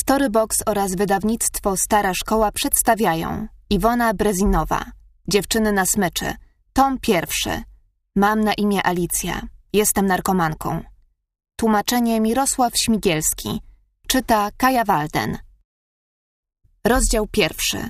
Storybox oraz wydawnictwo Stara Szkoła przedstawiają Iwona Brezinowa, Dziewczyny na smyczy, tom 1. Mam na imię Alicja, jestem narkomanką. Tłumaczenie Mirosław Śmigielski, czyta Kaja Walden. Rozdział 1.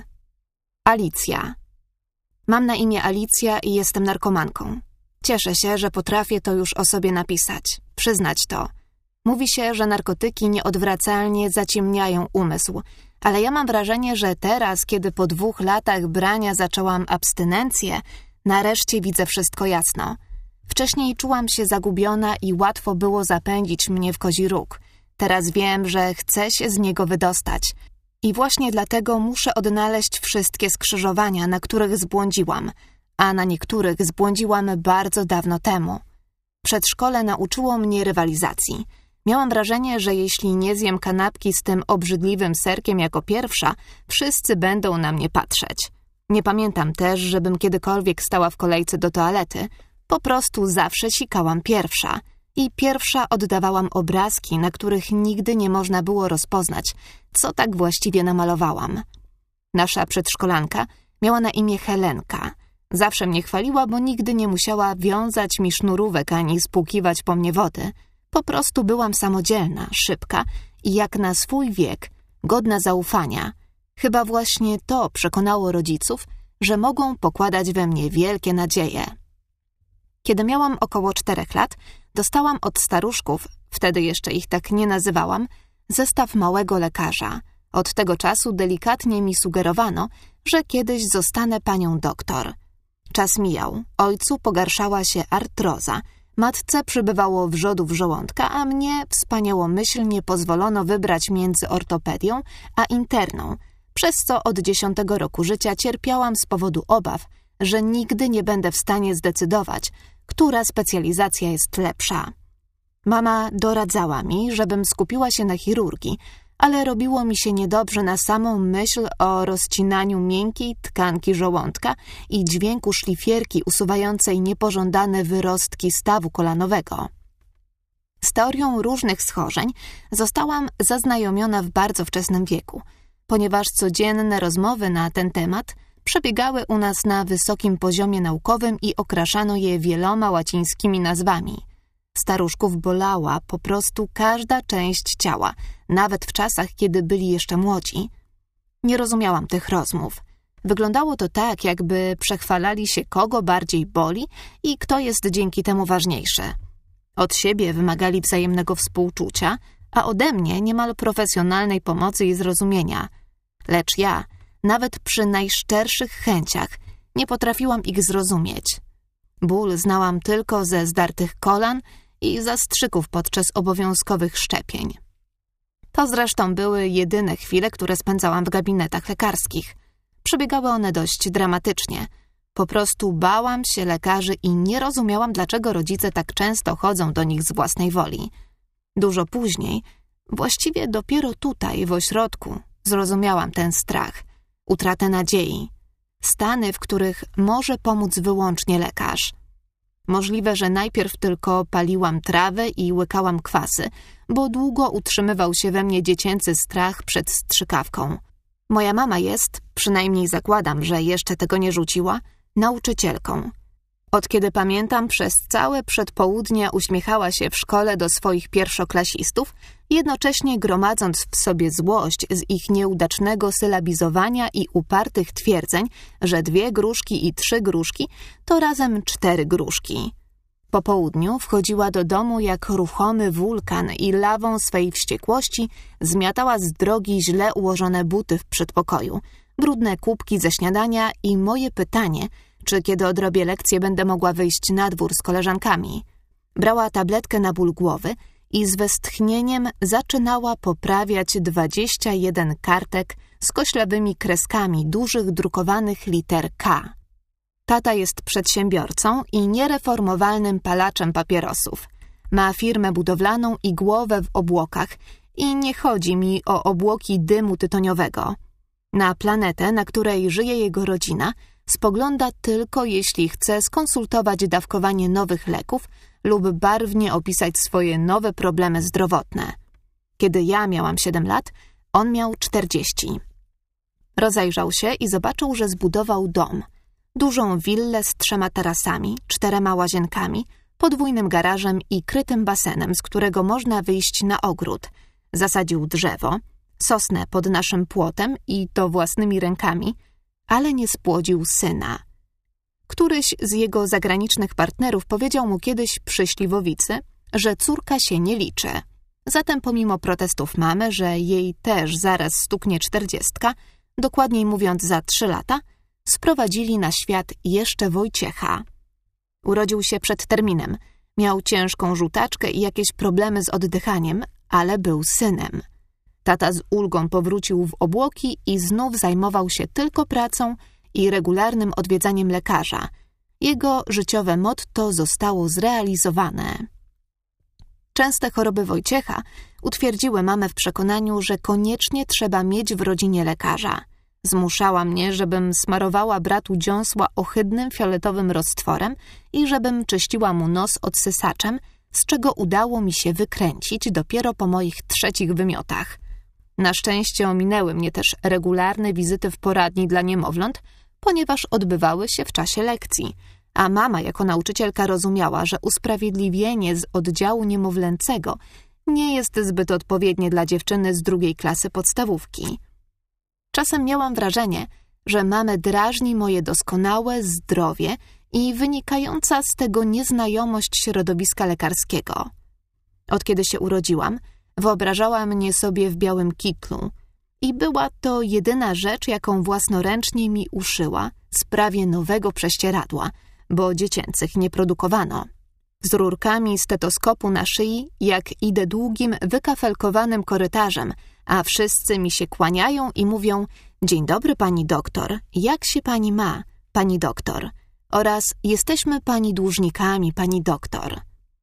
Alicja. Mam na imię Alicja i jestem narkomanką. Cieszę się, że potrafię to już o sobie napisać, przyznać to. Mówi się, że narkotyki nieodwracalnie zaciemniają umysł, ale ja mam wrażenie, że teraz, kiedy po 2 latach brania zaczęłam abstynencję, nareszcie widzę wszystko jasno. Wcześniej czułam się zagubiona i łatwo było zapędzić mnie w kozi róg. Teraz wiem, że chcę się z niego wydostać. I właśnie dlatego muszę odnaleźć wszystkie skrzyżowania, na których zbłądziłam, a na niektórych zbłądziłam bardzo dawno temu. Przedszkole nauczyło mnie rywalizacji. Miałam wrażenie, że jeśli nie zjem kanapki z tym obrzydliwym serkiem jako pierwsza, wszyscy będą na mnie patrzeć. Nie pamiętam też, żebym kiedykolwiek stała w kolejce do toalety. Po prostu zawsze sikałam pierwsza. I pierwsza oddawałam obrazki, na których nigdy nie można było rozpoznać, co tak właściwie namalowałam. Nasza przedszkolanka miała na imię Helenka. Zawsze mnie chwaliła, bo nigdy nie musiała wiązać mi sznurówek ani spłukiwać po mnie wody. Po prostu byłam samodzielna, szybka i jak na swój wiek, godna zaufania. Chyba właśnie to przekonało rodziców, że mogą pokładać we mnie wielkie nadzieje. Kiedy miałam około 4 lat, dostałam od staruszków, wtedy jeszcze ich tak nie nazywałam, zestaw małego lekarza. Od tego czasu delikatnie mi sugerowano, że kiedyś zostanę panią doktor. Czas mijał, ojcu pogarszała się artroza, matce przybywało wrzodów żołądka, a mnie wspaniałomyślnie pozwolono wybrać między ortopedią a interną, przez co od 10 roku życia cierpiałam z powodu obaw, że nigdy nie będę w stanie zdecydować, która specjalizacja jest lepsza. Mama doradzała mi, żebym skupiła się na chirurgii, ale robiło mi się niedobrze na samą myśl o rozcinaniu miękkiej tkanki żołądka i dźwięku szlifierki usuwającej niepożądane wyrostki stawu kolanowego. Z teorią różnych schorzeń zostałam zaznajomiona w bardzo wczesnym wieku, ponieważ codzienne rozmowy na ten temat przebiegały u nas na wysokim poziomie naukowym i okraszano je wieloma łacińskimi nazwami. Staruszków bolała po prostu każda część ciała, nawet w czasach, kiedy byli jeszcze młodzi. Nie rozumiałam tych rozmów. Wyglądało to tak, jakby przechwalali się, kogo bardziej boli i kto jest dzięki temu ważniejszy. Od siebie wymagali wzajemnego współczucia, a ode mnie niemal profesjonalnej pomocy i zrozumienia. Lecz ja, nawet przy najszczerszych chęciach, nie potrafiłam ich zrozumieć. Ból znałam tylko ze zdartych kolan i zastrzyków podczas obowiązkowych szczepień. To zresztą były jedyne chwile, które spędzałam w gabinetach lekarskich. Przebiegały one dość dramatycznie. Po prostu bałam się lekarzy i nie rozumiałam, dlaczego rodzice tak często chodzą do nich z własnej woli. Dużo później, właściwie dopiero tutaj, w ośrodku, zrozumiałam ten strach, utratę nadziei, stany, w których może pomóc wyłącznie lekarz. Możliwe, że najpierw tylko paliłam trawę i łykałam kwasy, bo długo utrzymywał się we mnie dziecięcy strach przed strzykawką. Moja mama jest, przynajmniej zakładam, że jeszcze tego nie rzuciła, nauczycielką. Od kiedy pamiętam, przez całe przedpołudnie uśmiechała się w szkole do swoich pierwszoklasistów, jednocześnie gromadząc w sobie złość z ich nieudacznego sylabizowania i upartych twierdzeń, że 2 gruszki i 3 gruszki to razem 4 gruszki. Po południu wchodziła do domu jak ruchomy wulkan i lawą swej wściekłości zmiatała z drogi źle ułożone buty w przedpokoju, brudne kubki ze śniadania i moje pytanie, czy kiedy odrobię lekcję będę mogła wyjść na dwór z koleżankami. Brała tabletkę na ból głowy i z westchnieniem zaczynała poprawiać 21 kartek z koślawymi kreskami dużych drukowanych liter K. Tata jest przedsiębiorcą i niereformowalnym palaczem papierosów. Ma firmę budowlaną i głowę w obłokach i nie chodzi mi o obłoki dymu tytoniowego. Na planetę, na której żyje jego rodzina, spogląda tylko jeśli chce skonsultować dawkowanie nowych leków lub barwnie opisać swoje nowe problemy zdrowotne. Kiedy ja miałam 7 lat, On miał 40. Rozejrzał się i zobaczył, że zbudował dom. Dużą willę z 3 tarasami, 4 łazienkami, podwójnym garażem i krytym basenem, z którego można wyjść na ogród. Zasadził drzewo, sosnę pod naszym płotem i to własnymi rękami, ale nie spłodził syna. Któryś z jego zagranicznych partnerów powiedział mu kiedyś przy śliwowicy, że córka się nie liczy. Zatem pomimo protestów mamy, że jej też zaraz stuknie 40, dokładniej mówiąc za 3 lata, sprowadzili na świat jeszcze Wojciecha. Urodził się przed terminem, miał ciężką żółtaczkę i jakieś problemy z oddychaniem, ale był synem. Tata z ulgą powrócił w obłoki i znów zajmował się tylko pracą i regularnym odwiedzaniem lekarza. Jego życiowe motto zostało zrealizowane. Częste choroby Wojciecha utwierdziły mamę w przekonaniu, że koniecznie trzeba mieć w rodzinie lekarza. Zmuszała mnie, żebym smarowała bratu dziąsła ohydnym fioletowym roztworem i żebym czyściła mu nos odsysaczem, z czego udało mi się wykręcić dopiero po moich 3 wymiotach. Na szczęście ominęły mnie też regularne wizyty w poradni dla niemowląt, ponieważ odbywały się w czasie lekcji, a mama jako nauczycielka rozumiała, że usprawiedliwienie z oddziału niemowlęcego nie jest zbyt odpowiednie dla dziewczyny z 2. klasy podstawówki. Czasem miałam wrażenie, że mamę drażni moje doskonałe zdrowie i wynikająca z tego nieznajomość środowiska lekarskiego. Od kiedy się urodziłam, wyobrażała mnie sobie w białym kitlu i była to jedyna rzecz, jaką własnoręcznie mi uszyła z prawie nowego prześcieradła, bo dziecięcych nie produkowano. Z rurkami stetoskopu na szyi, jak idę długim, wykafelkowanym korytarzem, a wszyscy mi się kłaniają i mówią: dzień dobry, pani doktor, jak się pani ma, pani doktor? Oraz jesteśmy pani dłużnikami, pani doktor.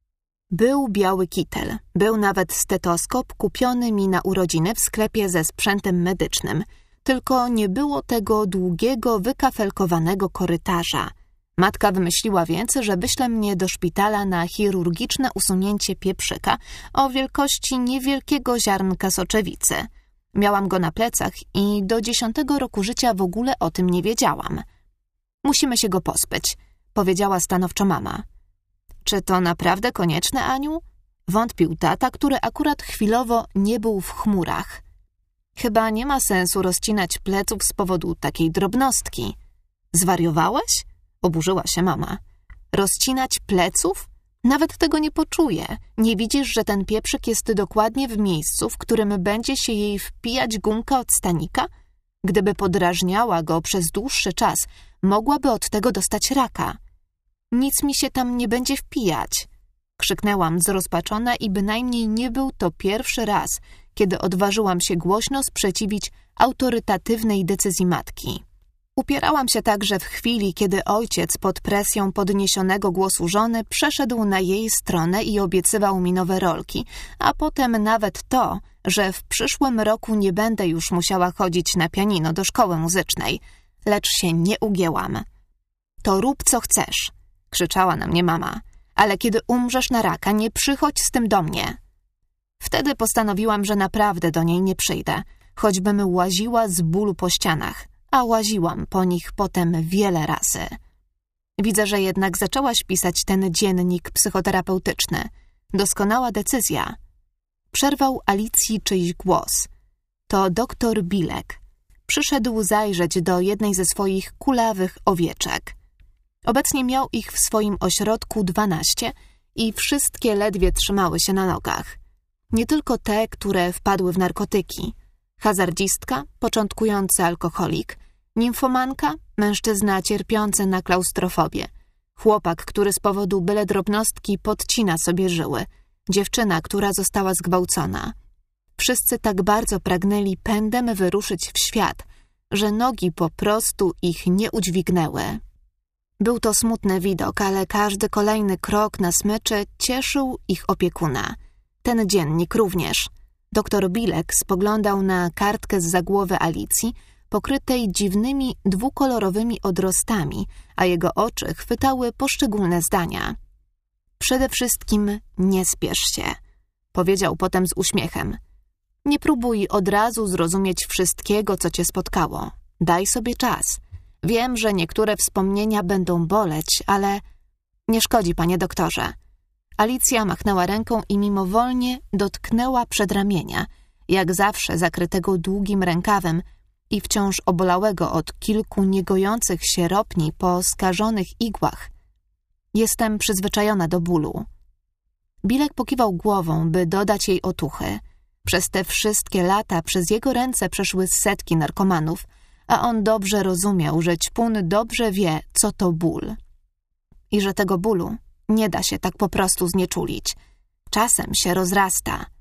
Był biały kitel, był nawet stetoskop kupiony mi na urodziny w sklepie ze sprzętem medycznym, tylko nie było tego długiego, wykafelkowanego korytarza. Matka wymyśliła więc, że wyśle mnie do szpitala na chirurgiczne usunięcie pieprzyka o wielkości niewielkiego ziarnka soczewicy. Miałam go na plecach i do 10 roku życia w ogóle o tym nie wiedziałam. Musimy się go pozbyć, powiedziała stanowczo mama. Czy to naprawdę konieczne, Aniu? Wątpił tata, który akurat chwilowo nie był w chmurach. Chyba nie ma sensu rozcinać pleców z powodu takiej drobnostki. Zwariowałeś? Oburzyła się mama. Rozcinać pleców? Nawet tego nie poczuję. Nie widzisz, że ten pieprzyk jest dokładnie w miejscu, w którym będzie się jej wpijać gumka od stanika? Gdyby podrażniała go przez dłuższy czas, mogłaby od tego dostać raka. Nic mi się tam nie będzie wpijać, krzyknęłam zrozpaczona i bynajmniej nie był to pierwszy raz, kiedy odważyłam się głośno sprzeciwić autorytatywnej decyzji matki. Upierałam się także w chwili, kiedy ojciec pod presją podniesionego głosu żony przeszedł na jej stronę i obiecywał mi nowe rolki, a potem nawet to, że w przyszłym roku nie będę już musiała chodzić na pianino do szkoły muzycznej, lecz się nie ugięłam. To rób co chcesz, krzyczała na mnie mama, ale kiedy umrzesz na raka, nie przychodź z tym do mnie. Wtedy postanowiłam, że naprawdę do niej nie przyjdę, choćbym łaziła z bólu po ścianach, a łaziłam po nich potem wiele razy. Widzę, że jednak zaczęłaś pisać ten dziennik psychoterapeutyczny. Doskonała decyzja. Przerwał Alicji czyjś głos. To doktor Bilek. Przyszedł zajrzeć do jednej ze swoich kulawych owieczek. Obecnie miał ich w swoim ośrodku 12 i wszystkie ledwie trzymały się na nogach. Nie tylko te, które wpadły w narkotyki. Hazardzistka, początkujący alkoholik, nimfomanka, mężczyzna cierpiący na klaustrofobię, chłopak, który z powodu byle drobnostki podcina sobie żyły, dziewczyna, która została zgwałcona. Wszyscy tak bardzo pragnęli pędem wyruszyć w świat, że nogi po prostu ich nie udźwignęły. Był to smutny widok, ale każdy kolejny krok na smyczy cieszył ich opiekuna. Ten dziennik również. Doktor Bilek spoglądał na kartkę z głowy Alicji, pokrytej dziwnymi, dwukolorowymi odrostami, a jego oczy chwytały poszczególne zdania. Przede wszystkim nie spiesz się, powiedział potem z uśmiechem. Nie próbuj od razu zrozumieć wszystkiego, co cię spotkało. Daj sobie czas. Wiem, że niektóre wspomnienia będą boleć, ale nie szkodzi, panie doktorze. Alicja machnęła ręką i mimowolnie dotknęła przedramienia, jak zawsze zakrytego długim rękawem i wciąż obolałego od kilku niegojących się ropni po skażonych igłach. Jestem przyzwyczajona do bólu. Bilek pokiwał głową, by dodać jej otuchy. Przez te wszystkie lata przez jego ręce przeszły setki narkomanów, a on dobrze rozumiał, że ćpun dobrze wie, co to ból. I że tego bólu nie da się tak po prostu znieczulić. Czasem się rozrasta.